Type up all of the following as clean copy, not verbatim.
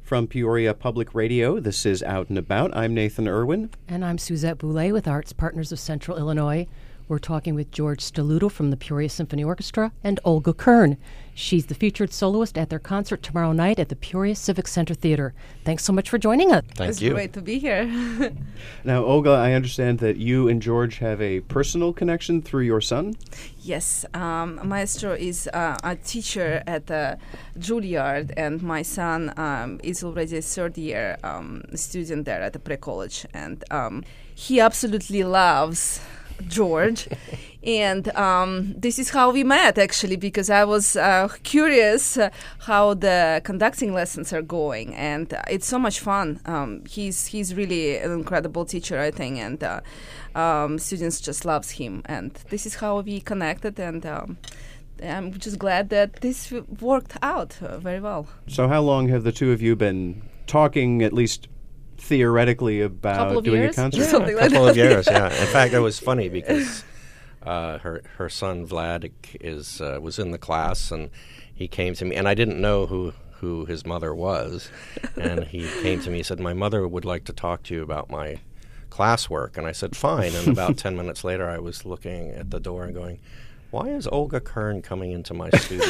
From Peoria Public Radio, this is Out and About. I'm Nathan Irwin. And I'm Suzette Boulay with Arts Partners of Central Illinois. We're talking with George Stelluto from the Peoria Symphony Orchestra and Olga Kern. She's the featured soloist at their concert tomorrow night at the Peoria Civic Center Theater. Thanks so much for joining us. Thank you. It's great to be here. Now, Olga, I understand that you and George have a personal connection through your son? Yes, Maestro is a teacher at Juilliard, and my son is already a third-year student there at the pre-college, and he absolutely loves George. And this is how we met, actually, because I was curious how the conducting lessons are going, and it's so much fun. He's really an incredible teacher, I think, and students just loves him. And this is how we connected, and I'm just glad that this worked out very well. So how long have the two of you been talking, at least theoretically, about doing years? a concert? Yeah, something a like couple that. of years, yeah. In fact, it was funny because her son Vlad was in the class, and he came to me, and I didn't know who his mother was, and he came to me and said, "My mother would like to talk to you about my classwork," and I said, "Fine." And about 10 minutes later, I was looking at the door and going, "Why is Olga Kern coming into my studio?"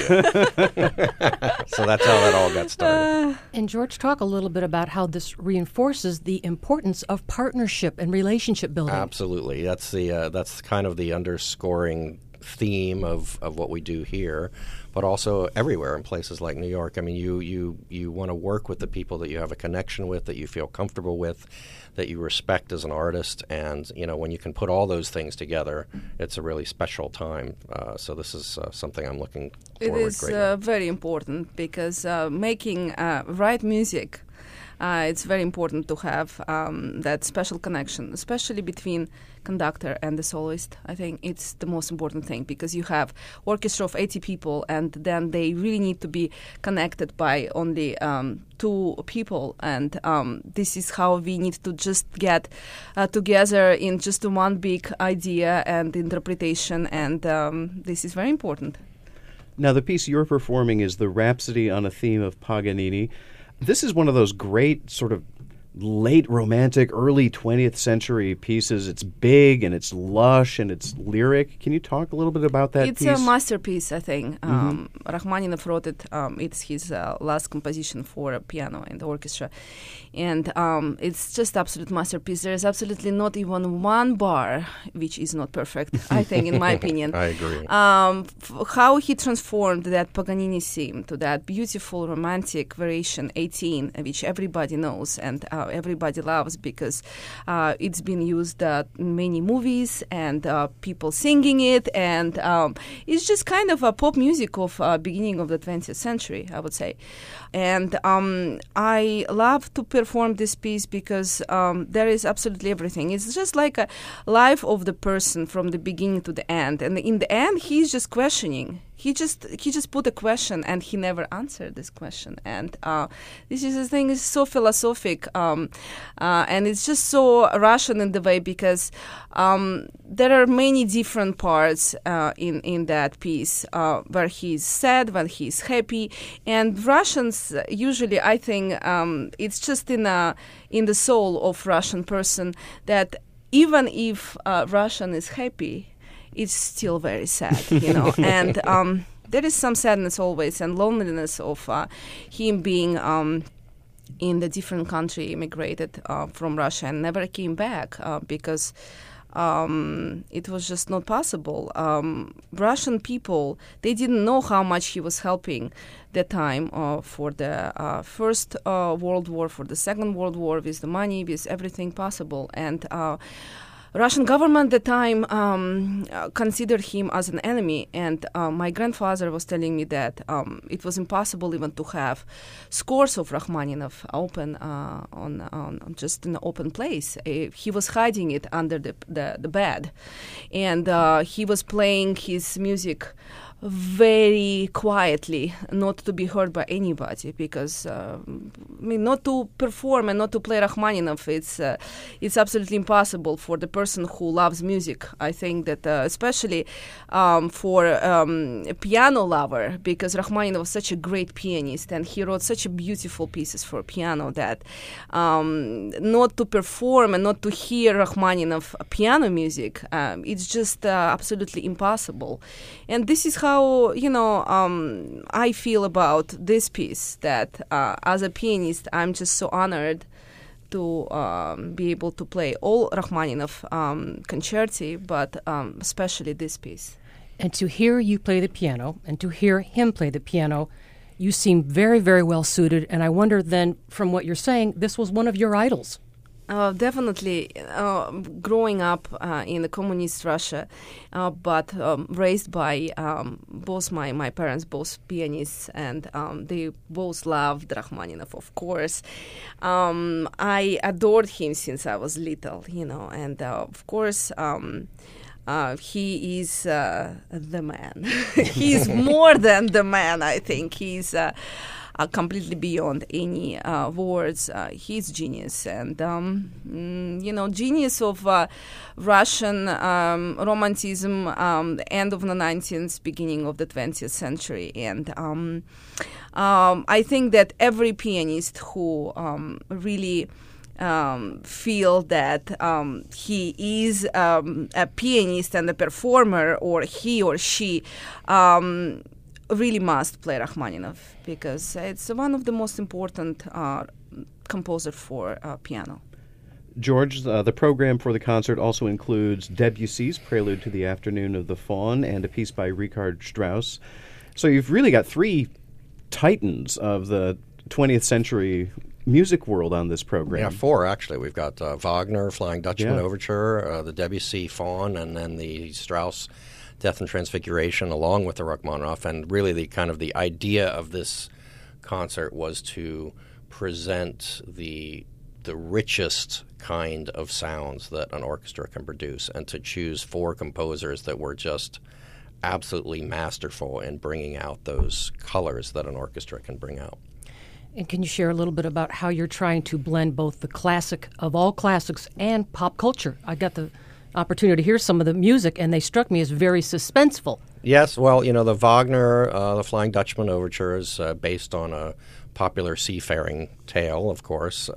So that's how that all got started. And George, talk a little bit about how this reinforces the importance of partnership and relationship building. Absolutely. That's kind of the underscoring theme of what we do here, but also everywhere in places like New York. I mean, you want to work with the people that you have a connection with, that you feel comfortable with, that you respect as an artist, and when you can put all those things together, it's a really special time. So this is something I'm looking forward It is greatly. very important because making right music, it's very important to have that special connection, especially between conductor and the soloist. I think it's the most important thing because you have orchestra of 80 people, and then they really need to be connected by only two people. And this is how we need to just get together in just one big idea and interpretation, and this is very important. Now, the piece you're performing is the Rhapsody on a Theme of Paganini. This is one of those great sort of late romantic, early 20th century pieces. It's big and it's lush and it's lyric. Can you talk a little bit about that It's piece? a masterpiece, I think. Rachmaninoff wrote it. It's his last composition for piano and orchestra. And it's just absolute masterpiece. There is absolutely not even one bar which is not perfect, I think, in my opinion. I agree. How he transformed that Paganini theme to that beautiful romantic variation 18, which everybody knows and everybody loves because it's been used in many movies and people singing it, and it's just kind of a pop music of beginning of the 20th century, I would say. And I love to perform this piece because there is absolutely everything. It's just like a life of the person from the beginning to the end, and in the end he's just questioning. He just put a question and he never answered this question. And this is the thing, is so philosophic and it's just so Russian in the way because there are many different parts in that piece where he's sad, when he's happy. And Russians usually, I think, it's just in the soul of Russian person that even if Russian is happy, it's still very sad, and there is some sadness always and loneliness of him being in the different country, immigrated from Russia and never came back because it was just not possible. Russian people, they didn't know how much he was helping that time for the First World War, for the Second World War, with the money, with everything possible. And Russian government at the time considered him as an enemy, and my grandfather was telling me that it was impossible even to have scores of Rachmaninoff open on just in an open place. He was hiding it under the bed, and he was playing his music very quietly, not to be heard by anybody, because not to perform and not to play Rachmaninoff, it's absolutely impossible for the person who loves music. I think that especially for a piano lover, because Rachmaninoff was such a great pianist and he wrote such a beautiful pieces for piano that not to perform and not to hear Rachmaninoff piano music, it's just absolutely impossible. And this is how, I feel about this piece, that as a pianist, I'm just so honored to be able to play all Rachmaninoff concerti, but especially this piece. And to hear you play the piano and to hear him play the piano, you seem very, very well suited. And I wonder then, from what you're saying, this was one of your idols. Definitely, growing up in the communist Russia, but raised by both my parents, both pianists, and they both loved Rachmaninoff, of course. I adored him since I was little, and of course, he is the man. He's more than the man, I think. He's completely beyond any words. He's genius, and genius of Russian romanticism, end of the 19th, beginning of the 20th century. And I think that every pianist who really feel that he is a pianist and a performer, or he or she really must play Rachmaninoff, because it's one of the most important composer for piano. George, the program for the concert also includes Debussy's Prelude to the Afternoon of the Faun and a piece by Richard Strauss. So you've really got three titans of the 20th century music world on this program. Yeah, four actually. We've got Wagner, Flying Dutchman Overture, the Debussy Faun, and then the Strauss Death and Transfiguration, along with the Rachmaninoff. And really the idea of this concert was to present the richest kind of sounds that an orchestra can produce, and to choose four composers that were just absolutely masterful in bringing out those colors that an orchestra can bring out. And can you share a little bit about how you're trying to blend both the classic of all classics and pop culture? I got the opportunity to hear some of the music, and they struck me as very suspenseful. Yes, well, the Wagner, the Flying Dutchman Overture is based on a popular seafaring tale, of course.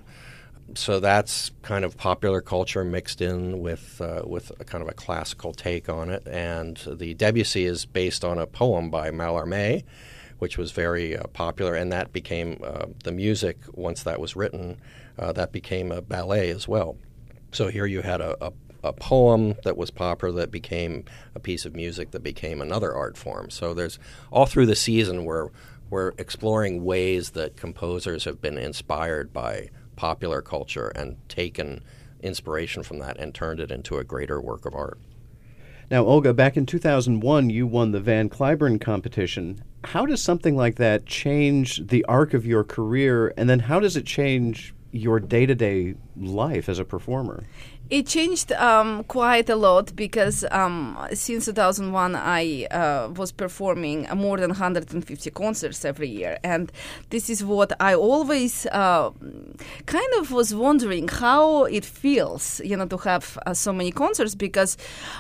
So that's kind of popular culture mixed in with a kind of a classical take on it. And the Debussy is based on a poem by Mallarmé, which was very popular, and that became the music. Once that was written, that became a ballet as well. So here you had a poem that was popular that became a piece of music that became another art form. So there's all through the season we're exploring ways that composers have been inspired by popular culture and taken inspiration from that and turned it into a greater work of art. Now, Olga, back in 2001, you won the Van Cliburn competition. How does something like that change the arc of your career, and then how does it change your day-to-day life as a performer? It changed quite a lot, because since 2001 I was performing more than 150 concerts every year, and this is what I always kind of was wondering how it feels, to have so many concerts, because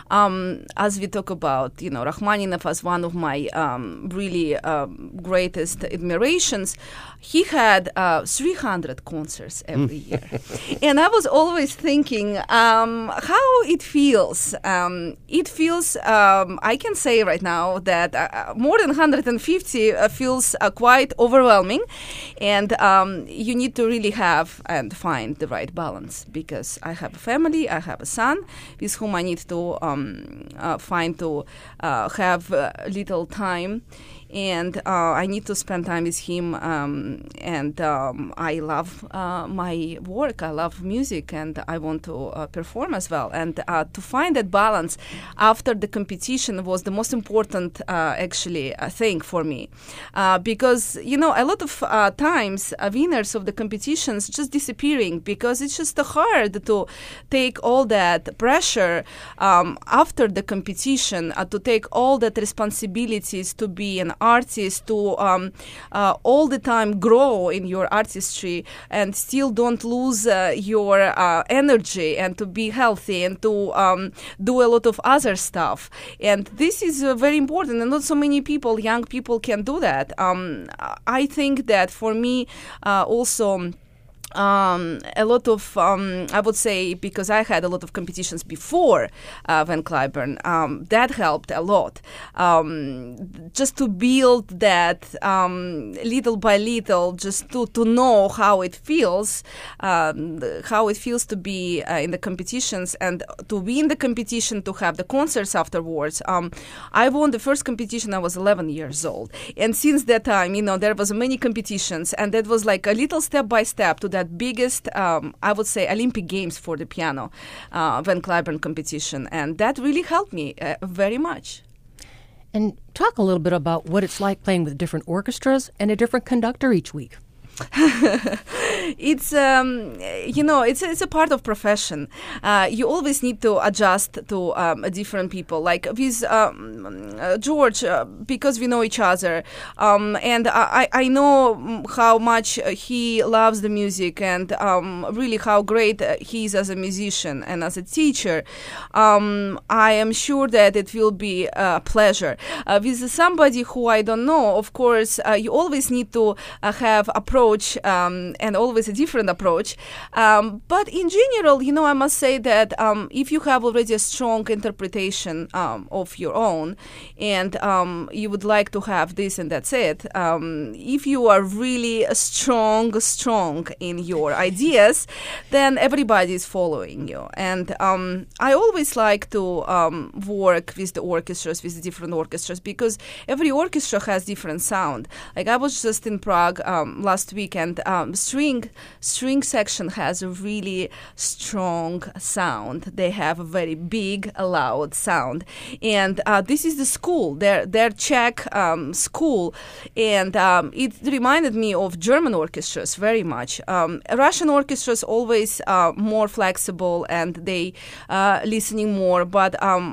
as we talk about, Rachmaninoff as one of my really greatest admirations, he had 300 concerts every year. And I was always thinking how it feels. It feels, I can say right now that more than 150 feels quite overwhelming. And you need to really have and find the right balance, because I have a family, I have a son with whom I need to find to have little time. And I need to spend time with him, and I love my work. I love music, and I want to perform as well. And to find that balance after the competition was the most important, thing for me. Because, a lot of times winners of the competitions just disappearing because it's just hard to take all that pressure after the competition, to take all that responsibilities to be an artist, to all the time grow in your artistry and still don't lose your energy and to be healthy and to do a lot of other stuff. And this is very important, and not so many people, young people, can do that. I think that for me also a lot of, I would say, because I had a lot of competitions before Van Cliburn, that helped a lot. Just to build that little by little, just to know how it feels to be in the competitions and to win the competition, to have the concerts afterwards. I won the first competition, I was 11 years old. And since that time, there was many competitions, and that was like a little step by step to that biggest, I would say, Olympic Games for the piano, Van Cliburn competition. And that really helped me very much. And talk a little bit about what it's like playing with different orchestras and a different conductor each week. It's it's a part of profession. You always need to adjust to different people. Like with George, because we know each other, and I know how much he loves the music and really how great he is as a musician and as a teacher. I am sure that it will be a pleasure. With somebody who I don't know, of course, you always need to have approach. And always a different approach. But in general, I must say that if you have already a strong interpretation of your own and you would like to have this and that's it, if you are really strong in your ideas, then everybody is following you. And I always like to work with the orchestras, with the different orchestras, because every orchestra has different sound. Like I was just in Prague last week, and string section has a really strong sound. They have a very big, loud sound, and this is the school, their Czech school, and it reminded me of German orchestras very much. Russian orchestras always more flexible and they listening more, but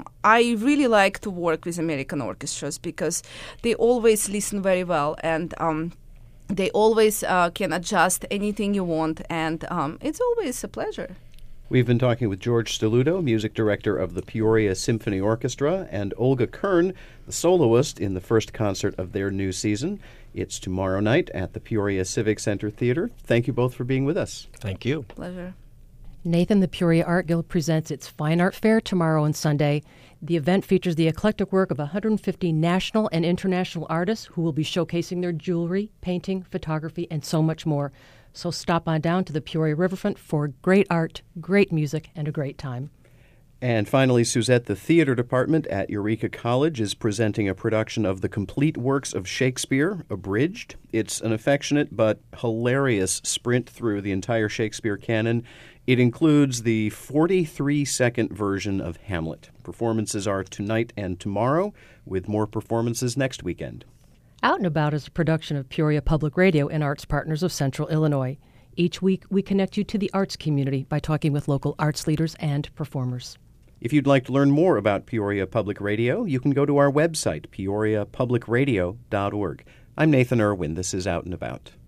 I really like to work with American orchestras because they always listen very well, and they always can adjust anything you want, and it's always a pleasure. We've been talking with George Stoluto, music director of the Peoria Symphony Orchestra, and Olga Kern, the soloist in the first concert of their new season. It's tomorrow night at the Peoria Civic Center Theater. Thank you both for being with us. Thank you. Pleasure. Nathan, the Peoria Art Guild presents its Fine Art Fair tomorrow and Sunday. The event features the eclectic work of 150 national and international artists who will be showcasing their jewelry, painting, photography, and so much more. So stop on down to the Peoria Riverfront for great art, great music, and a great time. And finally, Suzette, the theater department at Eureka College is presenting a production of The Complete Works of Shakespeare, Abridged. It's an affectionate but hilarious sprint through the entire Shakespeare canon. It includes the 43-second version of Hamlet. Performances are tonight and tomorrow, with more performances next weekend. Out and About is a production of Peoria Public Radio and Arts Partners of Central Illinois. Each week, we connect you to the arts community by talking with local arts leaders and performers. If you'd like to learn more about Peoria Public Radio, you can go to our website, peoriapublicradio.org. I'm Nathan Irwin. This is Out and About.